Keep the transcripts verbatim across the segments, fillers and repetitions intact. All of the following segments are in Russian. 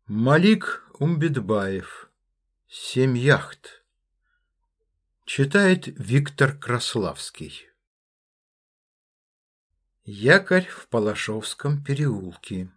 Малик Умбетбаев. Семь яхт. Читает Виктор Краславский. Якорь в Палашовском переулке.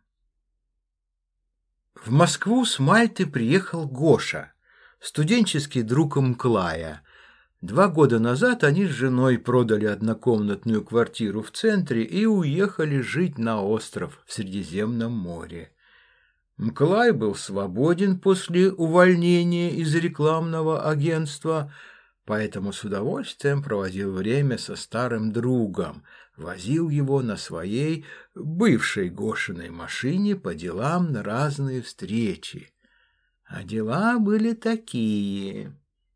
В Москву с Мальты приехал Гоша, студенческий друг Мклая. Два года назад они с женой продали однокомнатную квартиру в центре и уехали жить на остров в Средиземном море. Мклай был свободен после увольнения из рекламного агентства, поэтому с удовольствием проводил время со старым другом, возил его на своей бывшей Гошиной машине по делам на разные встречи. А дела были такие.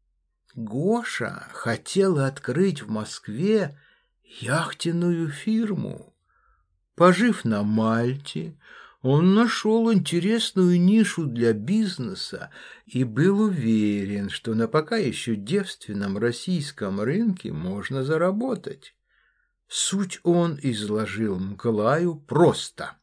Гоша хотел открыть в Москве яхтенную фирму. Пожив на Мальте, он нашел интересную нишу для бизнеса и был уверен, что на пока еще девственном российском рынке можно заработать. Суть он изложил Мклаю просто.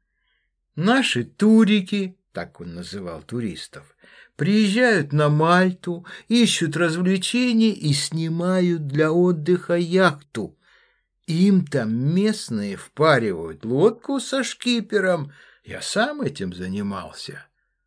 Наши турики, так он называл туристов, приезжают на Мальту, ищут развлечений и снимают для отдыха яхту. Им там местные впаривают лодку со шкипером. Я сам этим занимался.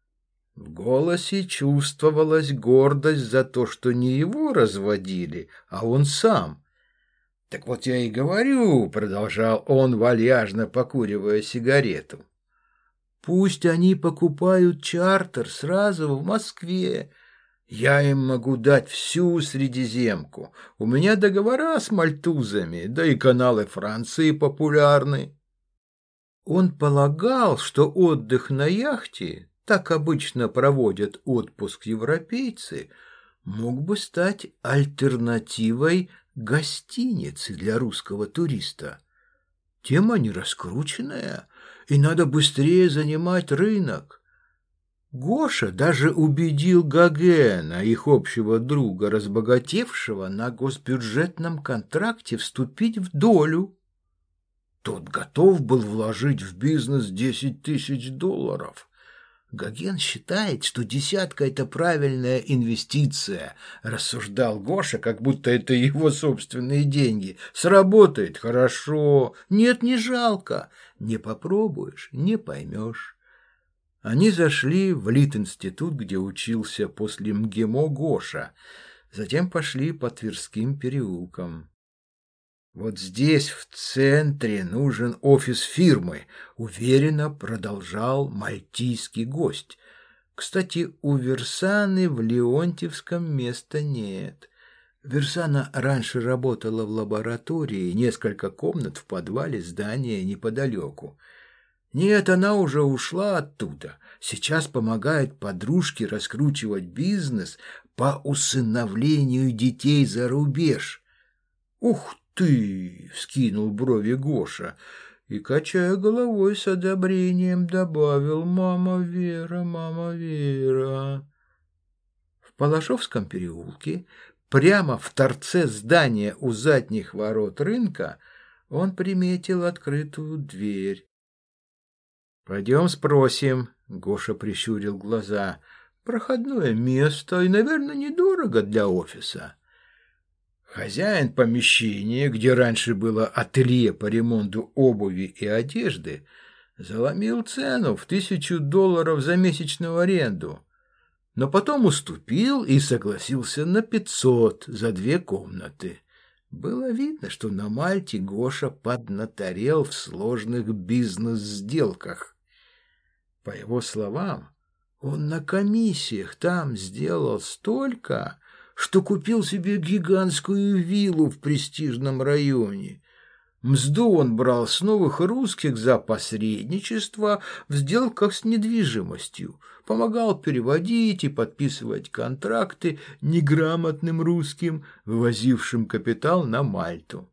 В голосе чувствовалась гордость за то, что не его разводили, а он сам. «Так вот я и говорю», — продолжал он, вальяжно покуривая сигарету. «Пусть они покупают чартер сразу в Москве. Я им могу дать всю Средиземку. У меня договора с мальтузами, да и каналы Франции популярны». Он полагал, что отдых на яхте, так обычно проводят отпуск европейцы, мог бы стать альтернативой гостиницы для русского туриста. Тема не раскрученная, и надо быстрее занимать рынок. Гоша даже убедил Гогена, их общего друга, разбогатевшего на госбюджетном контракте, вступить в долю. Тот готов был вложить в бизнес десять тысяч долларов. Гоген считает, что десятка – это правильная инвестиция, рассуждал Гоша, как будто это его собственные деньги. Сработает – хорошо, нет, не жалко. Не попробуешь – не поймешь. Они зашли в Литинститут, где учился после МГИМО Гоша, затем пошли по Тверским переулкам. «Вот здесь, в центре, нужен офис фирмы», — уверенно продолжал мальтийский гость. «Кстати, у Версаны в Леонтьевском места нет. Версана раньше работала в лаборатории, несколько комнат в подвале здания неподалеку. Нет, она уже ушла оттуда. Сейчас помогает подружке раскручивать бизнес по усыновлению детей за рубеж». «Ух ты!» — вскинул брови Гоша и, качая головой с одобрением, добавил: «Мама Вера, мама Вера». В Палашовском переулке, прямо в торце здания у задних ворот рынка, он приметил открытую дверь. «Пойдем спросим», — Гоша прищурил глаза. «Проходное место и, наверное, недорого для офиса». Хозяин помещения, где раньше было ателье по ремонту обуви и одежды, заломил цену в тысячу долларов за месячную аренду, но потом уступил и согласился на пятьсот за две комнаты. Было видно, что на Мальте Гоша поднаторел в сложных бизнес-сделках. По его словам, он на комиссиях там сделал столько, что купил себе гигантскую виллу в престижном районе. Мзду он брал с новых русских за посредничество в сделках с недвижимостью, помогал переводить и подписывать контракты неграмотным русским, вывозившим капитал на Мальту.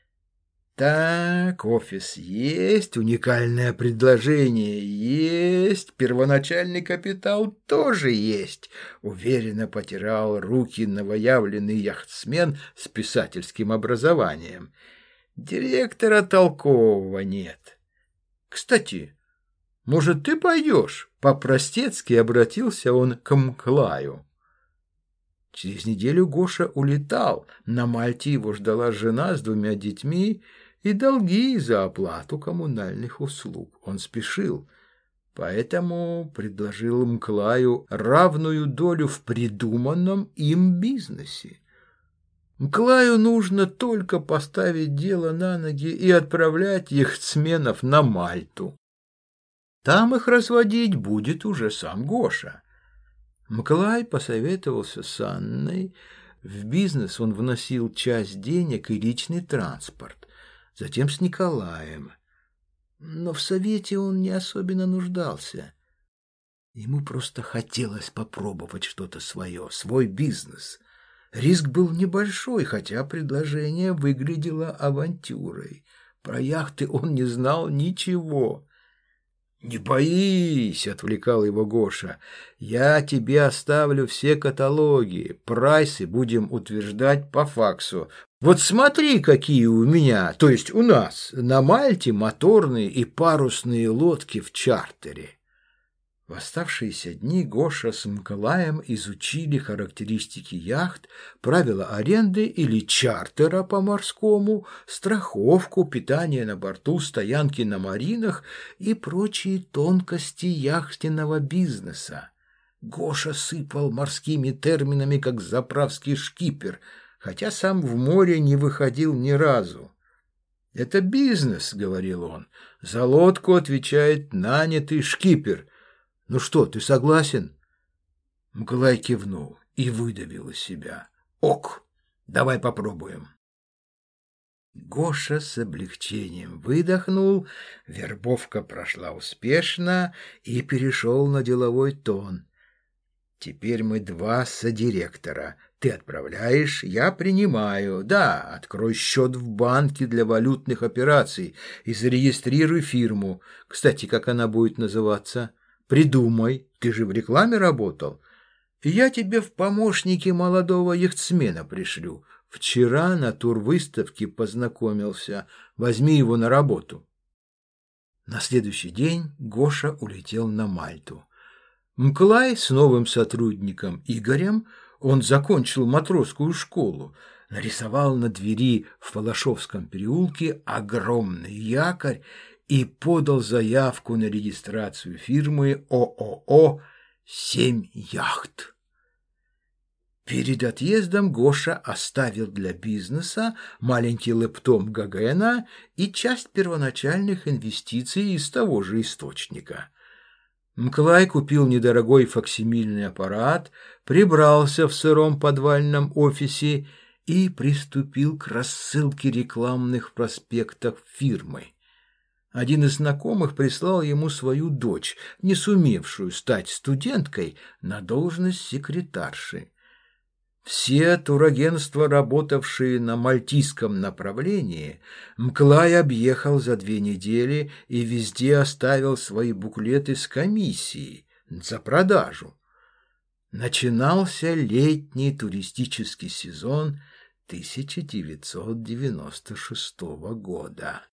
Так, офис есть, уникальное предложение есть, первоначальный капитал тоже есть, уверенно потирал руки новоявленный яхтсмен с писательским образованием. Директора толкового нет. Кстати, может, ты пойдешь? По-простецки обратился он к Мклаю. Через неделю Гоша улетал. На Мальте его ждала жена с двумя детьми и долги за оплату коммунальных услуг. Он спешил, поэтому предложил Мклаю равную долю в придуманном им бизнесе. Мклаю нужно только поставить дело на ноги и отправлять яхтсменов на Мальту. Там их разводить будет уже сам Гоша. Мклай посоветовался с Анной. В бизнес он вносил часть денег и личный транспорт, затем с Николаем. Но в совете он не особенно нуждался. Ему просто хотелось попробовать что-то свое, свой бизнес. Риск был небольшой, хотя предложение выглядело авантюрой. Про яхты он не знал ничего. «Не боись», — отвлекал его Гоша, — «я тебе оставлю все каталоги, прайсы будем утверждать по факсу. Вот смотри, какие у меня, то есть у нас, на Мальте моторные и парусные лодки в чартере». В оставшиеся дни Гоша с Мклаем изучили характеристики яхт, правила аренды или чартера по-морскому, страховку, питание на борту, стоянки на маринах и прочие тонкости яхтенного бизнеса. Гоша сыпал морскими терминами, как заправский шкипер, хотя сам в море не выходил ни разу. «Это бизнес», — говорил он, — «за лодку отвечает нанятый шкипер». «Ну что, ты согласен?» Мклай кивнул и выдавил из себя. «Ок, давай попробуем». Гоша с облегчением выдохнул, вербовка прошла успешно и перешел на деловой тон. «Теперь мы два содиректора. Ты отправляешь, я принимаю. Да, открой счет в банке для валютных операций и зарегистрируй фирму. Кстати, как она будет называться?» «Придумай, ты же в рекламе работал. Я тебе в помощники молодого яхтсмена пришлю. Вчера на турвыставке познакомился. Возьми его на работу». На следующий день Гоша улетел на Мальту. Мклай с новым сотрудником Игорем, он закончил матросскую школу, нарисовал на двери в Палашовском переулке огромный якорь и подал заявку на регистрацию фирмы ООО «Семь яхт». Перед отъездом Гоша оставил для бизнеса маленький лэптоп Гогена и часть первоначальных инвестиций из того же источника. Мклай купил недорогой факсимильный аппарат, прибрался в сыром подвальном офисе и приступил к рассылке рекламных проспектов фирмы. Один из знакомых прислал ему свою дочь, не сумевшую стать студенткой, на должность секретарши. Все турагентства, работавшие на мальтийском направлении, Мклай объехал за две недели и везде оставил свои буклеты с комиссией за продажу. Начинался летний туристический сезон тысяча девятьсот девяносто шестого года.